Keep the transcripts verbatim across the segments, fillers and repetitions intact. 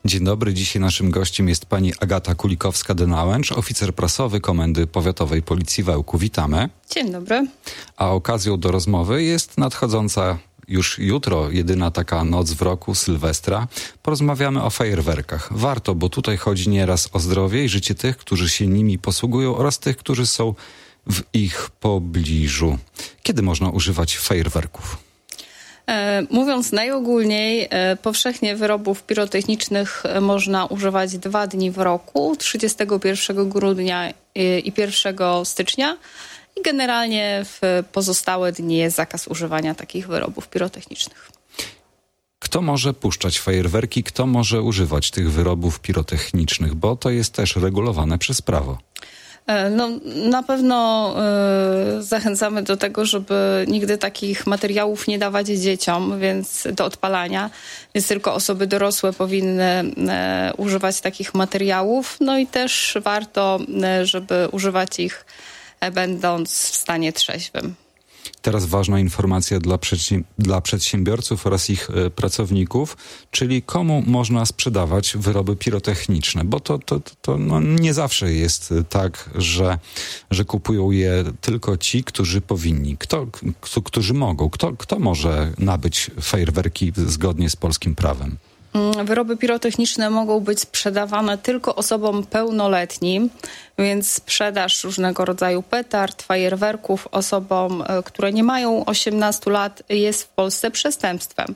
Dzień dobry, dzisiaj naszym gościem jest pani Agata Kulikowska-Denałęcz, oficer prasowy Komendy Powiatowej Policji w Ełku. Witamy. Dzień dobry. A okazją do rozmowy jest nadchodząca już jutro jedyna taka noc w roku, Sylwestra. Porozmawiamy o fajerwerkach. Warto, bo tutaj chodzi nieraz o zdrowie i życie tych, którzy się nimi posługują oraz tych, którzy są w ich pobliżu. Kiedy można używać fajerwerków? E, mówiąc najogólniej, e, powszechnie wyrobów pirotechnicznych można używać dwa dni w roku, trzydziestego pierwszego grudnia i, i pierwszego stycznia. I generalnie w pozostałe dni jest zakaz używania takich wyrobów pirotechnicznych. Kto może puszczać fajerwerki, kto może używać tych wyrobów pirotechnicznych, bo to jest też regulowane przez prawo. No, na pewno y, zachęcamy do tego, żeby nigdy takich materiałów nie dawać dzieciom, więc do odpalania, więc tylko osoby dorosłe powinny y, używać takich materiałów. No i też warto, y, żeby używać ich y, będąc w stanie trzeźwym. Teraz ważna informacja dla, przedsi- dla przedsiębiorców oraz ich y, pracowników, czyli komu można sprzedawać wyroby pirotechniczne, bo to, to, to no, nie zawsze jest tak, że, że kupują je tylko ci, którzy powinni, kto, k- którzy mogą. Kto, kto może nabyć fajerwerki zgodnie z polskim prawem? Wyroby pirotechniczne mogą być sprzedawane tylko osobom pełnoletnim, więc sprzedaż różnego rodzaju petard, fajerwerków osobom, które nie mają osiemnastu lat, jest w Polsce przestępstwem.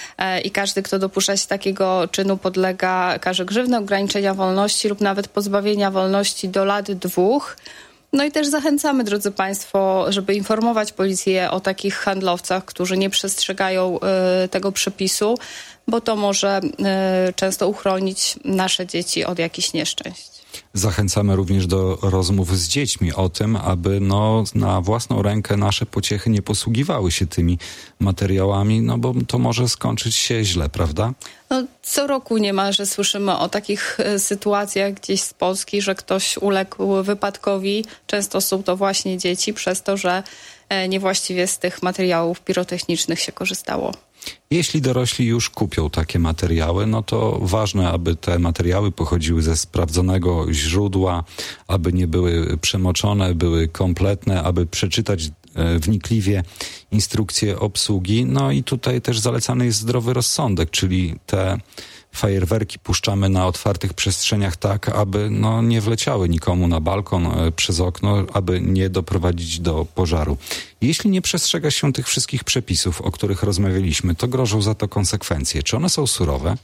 I każdy, kto dopuszcza się takiego czynu, podlega karze grzywny, ograniczenia wolności lub nawet pozbawienia wolności do lat dwóch. No i też zachęcamy, drodzy Państwo, żeby informować policję o takich handlowcach, którzy nie przestrzegają y, tego przepisu, bo to może y, często uchronić nasze dzieci od jakichś nieszczęść. Zachęcamy również do rozmów z dziećmi o tym, aby no, na własną rękę nasze pociechy nie posługiwały się tymi materiałami, no bo to może skończyć się źle, prawda? No, co roku niemalże słyszymy o takich y, sytuacjach gdzieś z Polski, że ktoś uległ wypadkowi. Często są to właśnie dzieci, przez to, że y, niewłaściwie z tych materiałów pirotechnicznych się korzystało. Jeśli dorośli już kupią takie materiały, no to ważne, aby te materiały pochodziły ze sprawdzonego źródła, aby nie były przemoczone, były kompletne, aby przeczytać e, wnikliwie instrukcje obsługi. No i tutaj też zalecany jest zdrowy rozsądek, czyli te fajerwerki puszczamy na otwartych przestrzeniach tak, aby no, nie wleciały nikomu na balkon, e, przez okno, aby nie doprowadzić do pożaru. Jeśli nie przestrzega się tych wszystkich przepisów, o których rozmawialiśmy, to grożą za to konsekwencje. Czy one są surowe?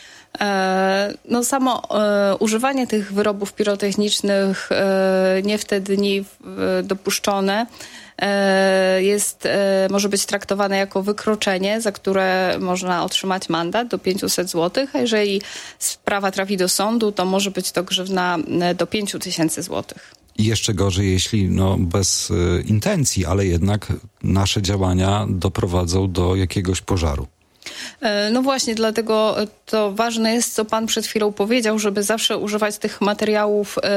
E, no samo e, używanie tych wyrobów pirotechnicznych e, nie w te dni e, dopuszczone e, jest, e, może być traktowane jako wykroczenie, za które można otrzymać mandat do pięćset złotych, a jeżeli sprawa trafi do sądu, to może być to grzywna do pięć tysięcy złotych. I jeszcze gorzej, jeśli no, bez y, intencji, ale jednak nasze działania doprowadzą do jakiegoś pożaru. No właśnie, dlatego to ważne jest, co pan przed chwilą powiedział, żeby zawsze używać tych materiałów e,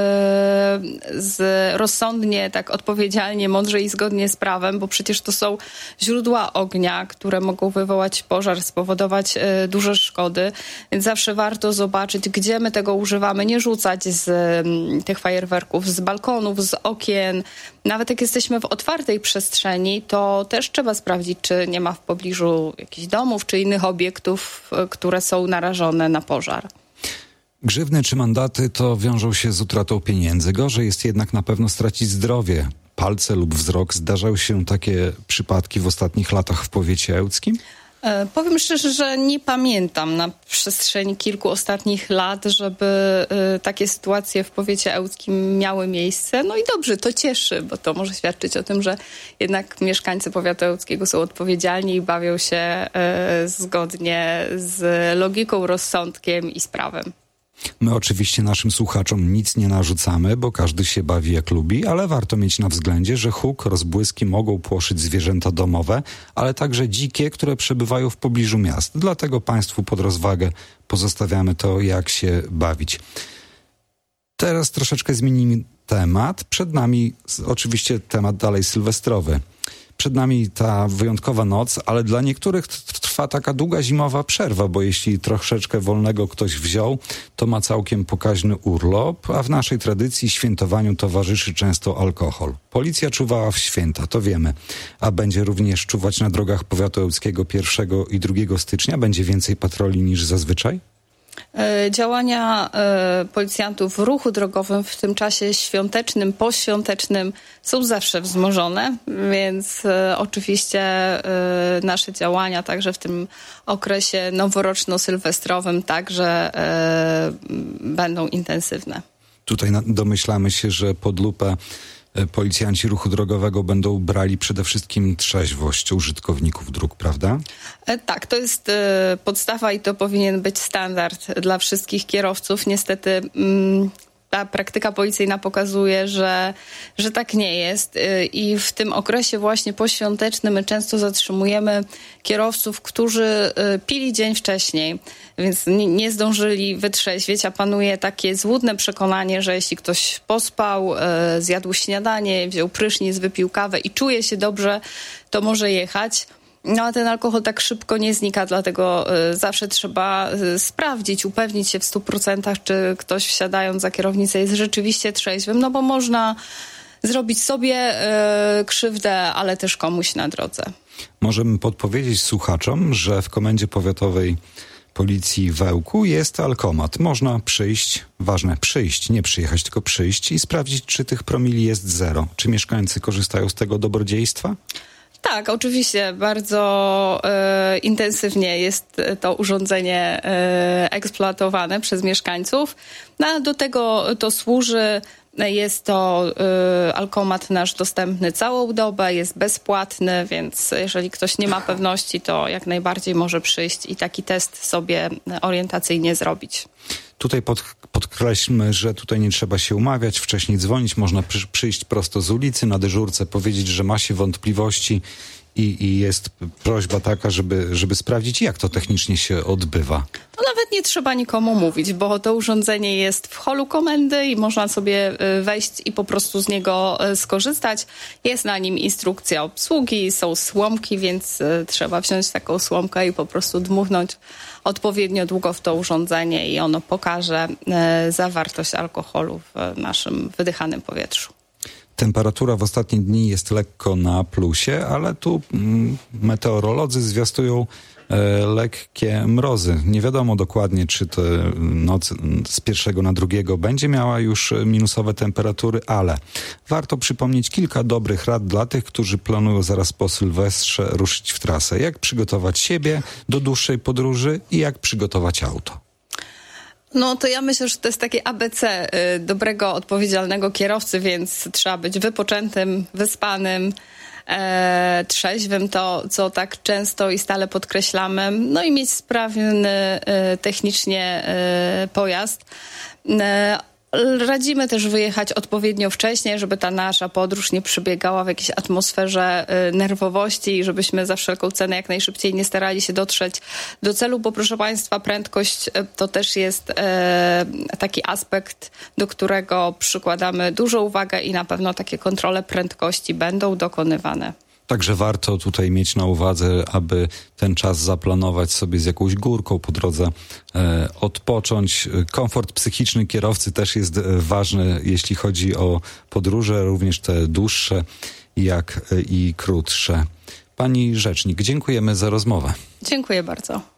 z rozsądnie, tak odpowiedzialnie, mądrze i zgodnie z prawem, bo przecież to są źródła ognia, które mogą wywołać pożar, spowodować e, duże szkody, więc zawsze warto zobaczyć, gdzie my tego używamy, nie rzucać z m, tych fajerwerków, z balkonów, z okien. Nawet jak jesteśmy w otwartej przestrzeni, to też trzeba sprawdzić, czy nie ma w pobliżu jakichś domów, czy innych obiektów, które są narażone na pożar. Grzywny czy mandaty to wiążą się z utratą pieniędzy. Gorzej jest jednak na pewno stracić zdrowie, palce lub wzrok. Zdarzały się takie przypadki w ostatnich latach w powiecie ełckim? E, powiem szczerze, że nie pamiętam na przestrzeni kilku ostatnich lat, żeby e, takie sytuacje w powiecie ełckim miały miejsce. No i dobrze, to cieszy, bo to może świadczyć o tym, że jednak mieszkańcy powiatu ełckiego są odpowiedzialni i bawią się e, zgodnie z logiką, rozsądkiem i z prawem. My oczywiście naszym słuchaczom nic nie narzucamy, bo każdy się bawi jak lubi, ale warto mieć na względzie, że huk, rozbłyski mogą płoszyć zwierzęta domowe, ale także dzikie, które przebywają w pobliżu miast. Dlatego Państwu pod rozwagę pozostawiamy to, jak się bawić. Teraz troszeczkę zmienimy temat. Przed nami oczywiście temat dalej sylwestrowy. Przed nami ta wyjątkowa noc, ale dla niektórych trwa taka długa zimowa przerwa, bo jeśli troszeczkę wolnego ktoś wziął, to ma całkiem pokaźny urlop, a w naszej tradycji świętowaniu towarzyszy często alkohol. Policja czuwała w święta, to wiemy, a będzie również czuwać na drogach powiatu ełckiego pierwszego i drugiego stycznia? Będzie więcej patroli niż zazwyczaj? Działania policjantów w ruchu drogowym w tym czasie świątecznym, poświątecznym są zawsze wzmożone, więc oczywiście nasze działania także w tym okresie noworoczno-sylwestrowym także będą intensywne. Tutaj domyślamy się, że pod lupę policjanci ruchu drogowego będą brali przede wszystkim trzeźwość użytkowników dróg, prawda? Tak, to jest podstawa i to powinien być standard dla wszystkich kierowców. Niestety ta praktyka policyjna pokazuje, że, że tak nie jest i w tym okresie właśnie poświątecznym my często zatrzymujemy kierowców, którzy pili dzień wcześniej, więc nie, nie zdążyli wytrzeźwieć, a panuje takie złudne przekonanie, że jeśli ktoś pospał, zjadł śniadanie, wziął prysznic, wypił kawę i czuje się dobrze, to może jechać. No a ten alkohol tak szybko nie znika, dlatego y, zawsze trzeba y, sprawdzić, upewnić się w stu procentach, czy ktoś wsiadając za kierownicę jest rzeczywiście trzeźwym, no bo można zrobić sobie y, krzywdę, ale też komuś na drodze. Możemy podpowiedzieć słuchaczom, że w Komendzie Powiatowej Policji w Ełku jest alkomat. Można przyjść, ważne, przyjść, nie przyjechać, tylko przyjść i sprawdzić, czy tych promili jest zero. Czy mieszkańcy korzystają z tego dobrodziejstwa? Tak, oczywiście bardzo e, intensywnie jest to urządzenie e, eksploatowane przez mieszkańców. No, a do tego to służy. Jest to y, alkomat nasz dostępny całą dobę, jest bezpłatny, więc jeżeli ktoś nie ma pewności, to jak najbardziej może przyjść i taki test sobie orientacyjnie zrobić. Tutaj pod, podkreślmy, że tutaj nie trzeba się umawiać, wcześniej dzwonić, można przy, przyjść prosto z ulicy na dyżurce, powiedzieć, że ma się wątpliwości i, i jest prośba taka, żeby, żeby sprawdzić, jak to technicznie się odbywa. No nawet nie trzeba nikomu mówić, bo to urządzenie jest w holu komendy i można sobie wejść i po prostu z niego skorzystać. Jest na nim instrukcja obsługi, są słomki, więc trzeba wziąć taką słomkę i po prostu dmuchnąć odpowiednio długo w to urządzenie i ono pokaże zawartość alkoholu w naszym wydychanym powietrzu. Temperatura w ostatnie dni jest lekko na plusie, ale tu mm, meteorolodzy zwiastują e, lekkie mrozy. Nie wiadomo dokładnie, czy to noc z pierwszego na drugiego będzie miała już minusowe temperatury, ale warto przypomnieć kilka dobrych rad dla tych, którzy planują zaraz po Sylwestrze ruszyć w trasę. Jak przygotować siebie do dłuższej podróży i jak przygotować auto. No to ja myślę, że to jest takie A B C y, dobrego, odpowiedzialnego kierowcy, więc trzeba być wypoczętym, wyspanym, e, trzeźwym, to co tak często i stale podkreślamy, no i mieć sprawny y, technicznie y, pojazd. E, Radzimy też wyjechać odpowiednio wcześnie, żeby ta nasza podróż nie przebiegała w jakiejś atmosferze nerwowości i żebyśmy za wszelką cenę jak najszybciej nie starali się dotrzeć do celu, bo proszę Państwa, prędkość to też jest e, taki aspekt, do którego przykładamy dużą uwagę i na pewno takie kontrole prędkości będą dokonywane. Także warto tutaj mieć na uwadze, aby ten czas zaplanować sobie z jakąś górką po drodze, e, odpocząć. Komfort psychiczny kierowcy też jest ważny, jeśli chodzi o podróże, również te dłuższe jak i krótsze. Pani rzecznik, dziękujemy za rozmowę. Dziękuję bardzo.